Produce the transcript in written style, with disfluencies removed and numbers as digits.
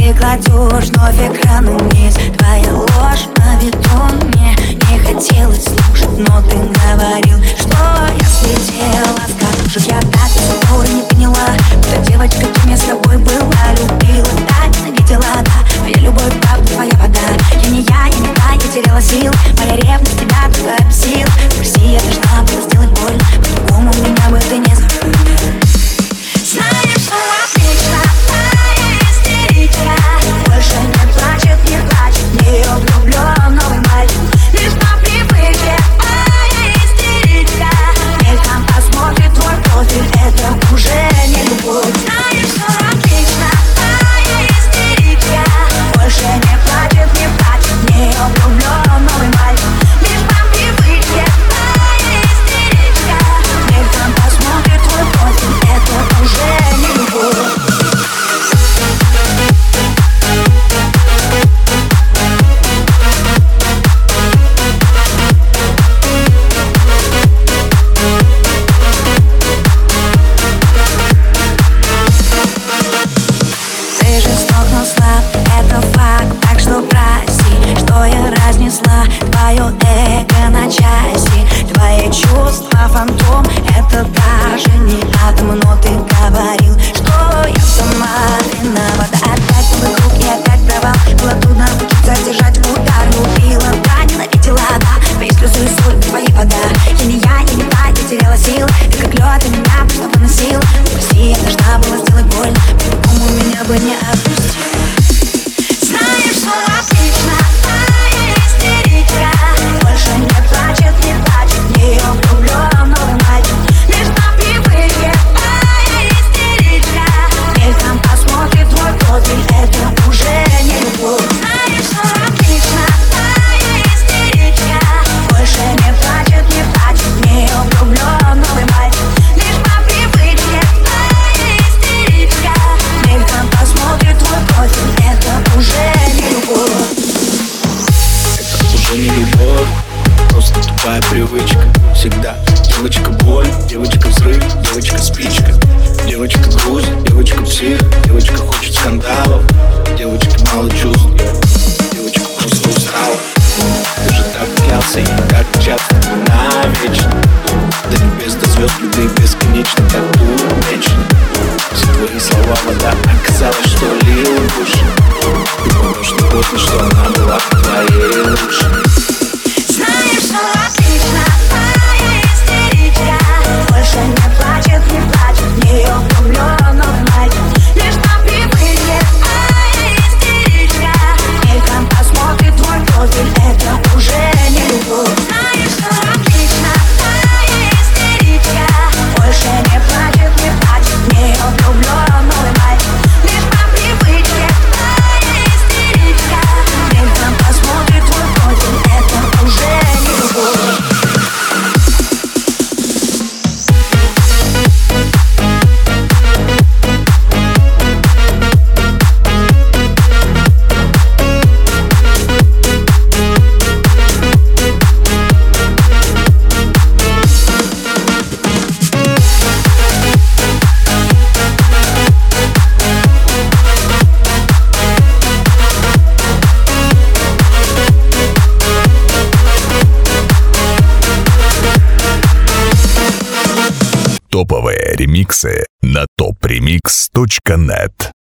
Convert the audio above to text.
ты кладешь вновь экран вниз. Твоя ложь на виду, мне не хотелось слушать, но ты говорил, что я слетела с катушек. Я так до сих пор не поняла, что девочка, кем я с тобой была. Любила, да, ненавидела, да, моя любовь, правда, твоя вода. Я не та, я теряла сил, моя ревность тебя только бесила. Прости, я должна была сделать больно, по-другому меня бы ты не забыл. Знаешь, что отлично, твоя истеричка больше не плачет, в нее влюблен новый мальчик. Лишь по привычке, твоя истеричка мельком посмотрит твой профиль, это уже не любовь. Знаешь, что отлично, твоя истеричка больше не плачет, в нее влюблен новый мальчик. Лишь по привычке, твоя истеричка мельком посмотрит твой профиль, это уже не любовь. Ты жесток, но слаб, это факт, так что прости, что я разнесла твое эго на части. Твои чувства фантом, это даже не атом, но ты говорил, что я сама виновата. Опять новый круг и опять провал, было трудно учиться держать удар. Любила, да, ненавидела, да, твои слезы и соль, твои вода. Я не та, я теряла сил, ты как лед, и меня просто выносил. Прости, я должна была сделать больно, по-другому меня бы не отпустил. Знаешь, что отлично, твоя истеричка больше не плачет, в нее влюблен новый мальчик. Лишь по привычке, твоя истеричка мельком посмотрит твой профиль, это уже не любовь. Знаешь, что отлично, твоя истеричка больше не плачет, в нее влюблен новый мальчик. Лишь по привычке, твоя истеричка мельком посмотрит твой профиль, это уже не любовь. Это уже не любовь, просто тупая привычка. Всегда девочка боль, девочка взрыв, девочка спичка, девочка груз, девочка псих, девочка хочет скандалов, девочка мало чувств, девочка просто устала. Ты же так клялся, и как часто навечно, до небес, до звезд, любви бесконечно, как вечно. Все твои слова вода, оказалось, что лил душу. Ты понял, что поздно, что она была твоей лучшей. Знаешь, что отлично, твоя истеричка больше не плачет, в нее влюблен новый мальчик. Лишь по привычке, твоя истеричка мельком посмотрит твой профиль, это уже не любовь. Знаешь, что отлично, твоя истеричка больше не плачет, в нее влюблен новый мальчик. Лишь по привычке, твоя истеричка мельком посмотрит твой профиль, это уже не любовь. Топовые ремиксы на topremix.net.